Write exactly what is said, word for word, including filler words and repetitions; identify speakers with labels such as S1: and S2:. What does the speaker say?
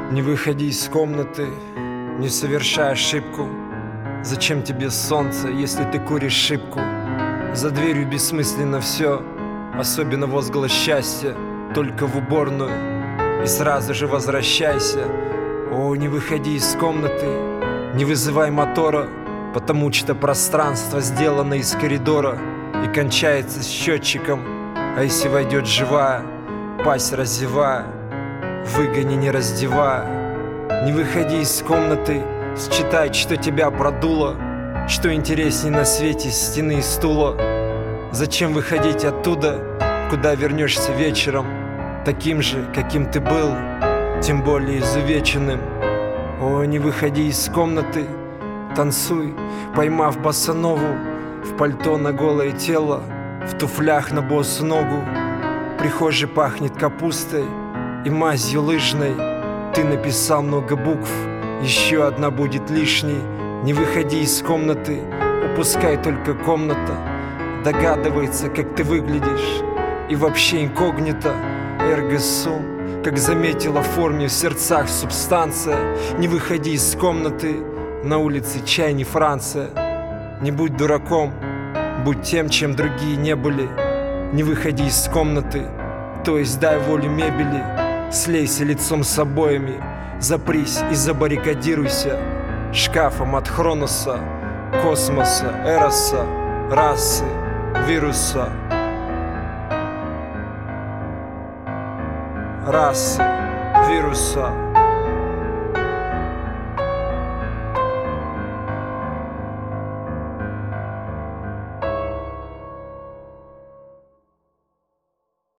S1: Не выходи из комнаты, не совершай ошибку. Зачем тебе солнце, если ты куришь шипку? За дверью бессмысленно все, особенно возглас счастья. Только в уборную и сразу же возвращайся. О, не выходи из комнаты, не вызывай мотора, потому что пространство сделано из коридора и кончается с счетчиком. А если войдет живая, пасть разевая, выгони не раздевая. Не выходи из комнаты, считай, что тебя продуло. Что интересней на свете стены и стула? Зачем выходить оттуда, куда вернешься вечером, таким же, каким ты был, тем более изувеченным? О, не выходи из комнаты, танцуй, поймав босанову, в пальто на голое тело, в туфлях на босу ногу. Прихожей пахнет капустой и мазью лыжной. Ты написал много букв, еще одна будет лишней. Не выходи из комнаты, упускай только комната догадывается, как ты выглядишь, и вообще инкогнито, эрго сум, как заметила в форме в сердцах субстанция. Не выходи из комнаты, на улице чай не Франция. Не будь дураком, будь тем, чем другие не были. Не выходи из комнаты, то есть дай волю мебели. Слейся лицом с обоями, запрись и забаррикадируйся шкафом от Хроноса, космоса, Эроса, расы, вируса. Расы, вируса.